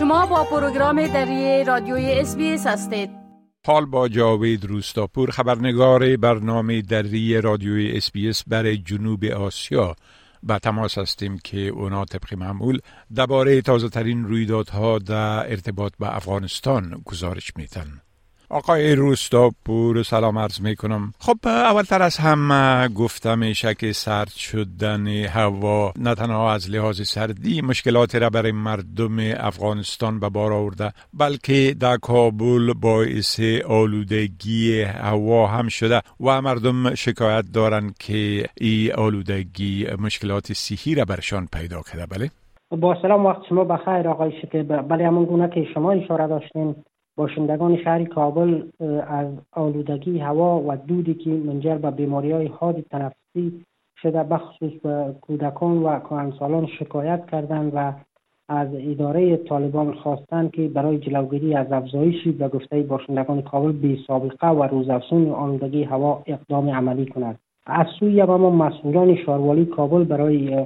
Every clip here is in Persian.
شما با پروگرام دری رادیوی SBS هستید. حال با جاوید روستاپور، خبرنگار برنامه دری رادیوی SBS برای جنوب آسیا با تماس هستیم که اونا طبق معمول درباره تازه ترین رویدادها در ارتباط با افغانستان گزارش میتن. آقای روستاپور سلام عرض میکنم. خب اولتر از همه گفته میشه که سرد شدن هوا نه تنها از لحاظ سردی مشکلات را برای مردم افغانستان به بار آورده، بلکه در کابل باعث آلودگی هوا هم شده و مردم شکایت دارن که این آلودگی مشکلات صحی را برشان پیدا کرده. بله با سلام، وقت شما بخیر آقای شکیب. بله همون گونه که شما اشاره داشتین، باشندگان شهر کابل از آلودگی هوا و دودی که منجر به بیماری‌های حاد تنفسی شده بخصوص به کودکان و کهنسالان شکایت کردند و از اداره طالبان خواستند که برای جلوگیری از افزایش به گفته باشندگان کابل بی سابقه و روزافزون آلودگی هوا اقدام عملی کند. از سوی اما مسئولان شهروالی کابل برای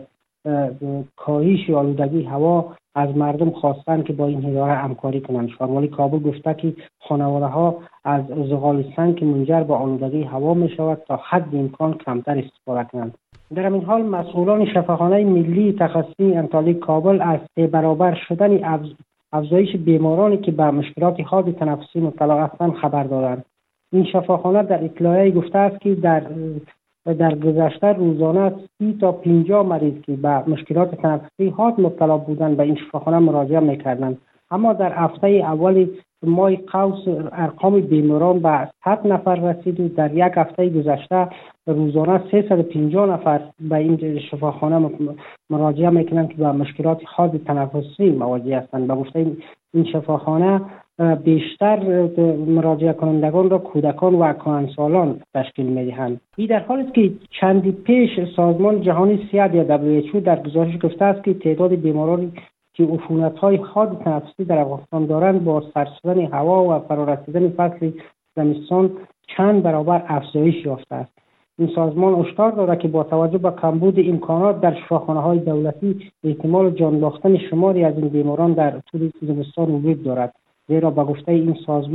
کاهش آلودگی هوا از مردم خواستند که با این اداره همکاری کنند. شهروالی کابل گفته که خانواده‌ها از زغال سنگ که منجر به آلودگی هوا می شود تا حد امکان کمتر استفاده کنند. در این حال مسئولان شفاخانه ملی تخصصی انتالی کابل از 3 برابر شدن افزایش بیمارانی که به مشکلات حاد تنفسی مبتلا هستند خبر دادند. این شفاخانه در اطلاعیه گفته است که در گذشته روزانه 30 تا 50 مریض که به مشکلات تنفسی حاد مبتلا بودند به این شفاخانه مراجعه می‌کردند، اما در هفته اول ماه قوس ارقام بیماران به 100 نفر رسید و در یک هفته گذشته روزانه 350 نفر به این شفاخانه مراجعه می‌کنند که به مشکلات حاد تنفسی مواجه هستند. به گفته این شفاخانه بیشتر مراجعه کنندگان را کودکان و کهنسالان تشکیل می‌دهند. این در حالی است که چندی پیش سازمان جهانی صحت یا WHO در گزارش گفته است که تعداد بیمارانی که عفونت‌های حاد تنفسی در افغانستان دارند با سرد شدن هوا و فرارسیدن فصل زمستان چند برابر افزایش یافته است. این سازمان هشدار داده که با توجه به کمبود امکانات در شفاخانه‌های دولتی احتمال جان باختن شماری از این بیماران در طول زمستان وجود دارد، زیرا به گفته این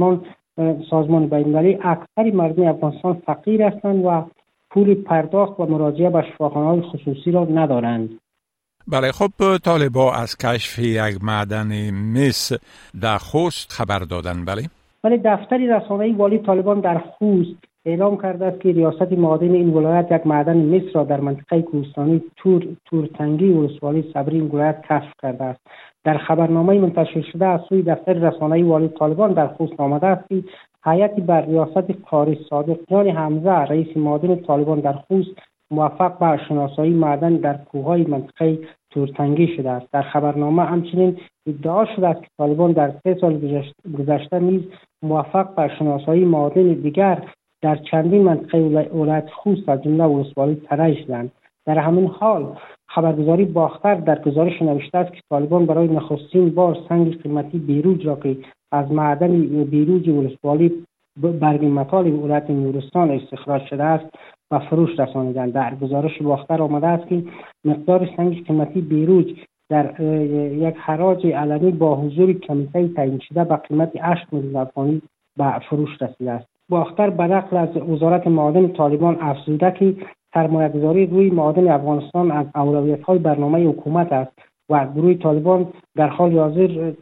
سازمان بین‌المللی اکثر مردم افغانستان فقیر هستند و پول پرداخت و مراجعه به شفاخانه‌های خصوصی را ندارند. بله، خب طالبان از کشف یک معدن مس در خوست خبر دادن. بله دفتر رسانه‌ای والی طالبان در خوست اعلام کرده است که ریاست معادن این ولایت یک معدن مس را در منطقه کوهستانی تورتنگی ولسوالی صبری این ولایت کشف کرده است. در خبرنامه منتشر شده از سوی دفتر رسانه‌ای والی طالبان در خوست آمده است که هیئتی بر ریاست قاری صادق جان حمزه رئیس معادن طالبان در خوست موفق به شناسایی معدن در کوههای منطقه تورتنگی شده است. در خبرنامه همچنین ادعا شده است که طالبان در 3 سال گذشته نیز موفق به شناسایی معادن دیگر در چندین منطقه ولایت خوست از جمله ولسوالی ترای شدند. در همین حال خبرگزاری باختر در گزارش نوشته است که طالبان برای نخستین بار سنگ قیمتی بیروج را که از معدن بیروج ولسوالی برگ متال ولایت نورستان استخراج شده است و فروش رسانیدند. در گزارش باختر آمده است که مقدار سنگ قیمتی بیروج در یک حراج علنی با حضور کمیته تعیین شده به قیمت 8 میلیون افغانی به فروش رسیده است. باختر به نقل از وزارت معادن طالبان افزوده که سرمایه‌گذاری روی معادن افغانستان از اولویت‌های برنامه حکومت است و گروه طالبان در حال حاضر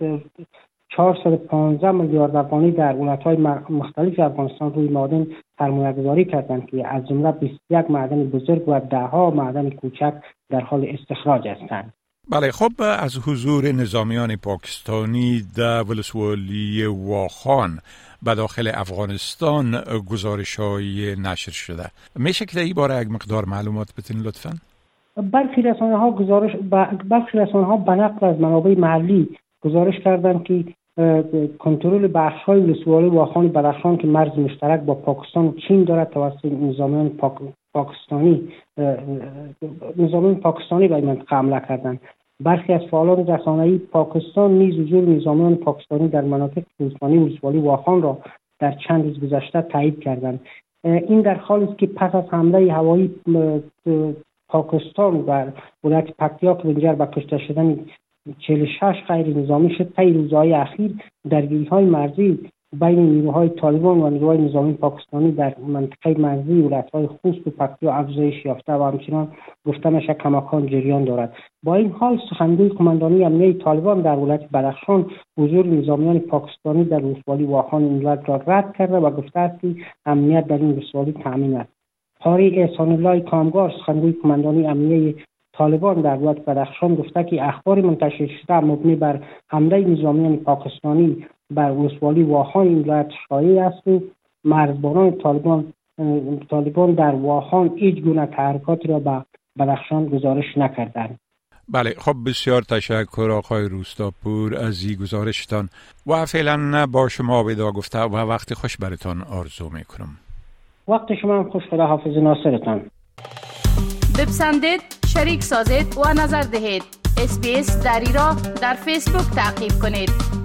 415 میلیارد افغانی در ولایت‌های مختلف افغانستان روی معادن سرمایه‌گذاری کردند که از جمله 21 معدن بزرگ و 10 معدن کوچک در حال استخراج هستند. بله، خب از حضور نظامیان پاکستانی در ولسوالی واخان به داخل افغانستان گزارش‌های نشر شده. میشه که در این باره یک مقدار معلومات بتین لطفاً؟ برخی رسانه‌ها به نقل از منابع محلی گزارش کردند که کنترل بخش‌های ولسوالی واخان بدخشان که مرز مشترک با پاکستان و چین دارد توسط نظامیان پاکستانی به این منطقه حمله کردند. برخی از فعالان رسانه‌ای پاکستان نیز حضور نظامیان پاکستانی در مناطق کوهستانی ولسوالی واخان را در چند روز گذشته تایید کردند. این در حالی است که پس از حمله هوایی پاکستان بر ولایت پکتیا که منجر به کشته شدن 46 غیر نظامی شد. طی روزهای اخیر درگیری‌های مرزی بین نیروهای طالبان و نیروهای نظامی پاکستانی در منطقه مرزی ولایت‌های خوست و پکتیا افزایش یافته و همچنان گفته میشه کماکان جریان دارد. با این حال سخنگوی قماندانی امنیه طالبان در ولایت بدخشان حضور نظامیان پاکستانی در ولسوالی واخان این ولایت را رد کرده و گفته است که امنیت در این ولسوالی تامین است. قاری احسان الله کامگار سخنگوی قماندانی امنیه طالبان در ولایت بدخشان گفته که اخبار منتشر شده مبنی بر حمله نظامیان پاکستانی بر ولسوالی واخان این ولایت شایع است و مرزبانان طالبان در واخان هیچ گونه تحرکات را به بدخشان گزارش نکردند. بله، خب بسیار تشکر آقای روستاپور از این گزارشتان و فعلا با شما ودا گفته و وقت خوش براتان آرزو میکنم. وقت شما هم خوش. خدا حافظ ناصرتان. بپسندید، شریک سازید و نظر دهید. SBS دری را در فیسبوک تعقیب کنید.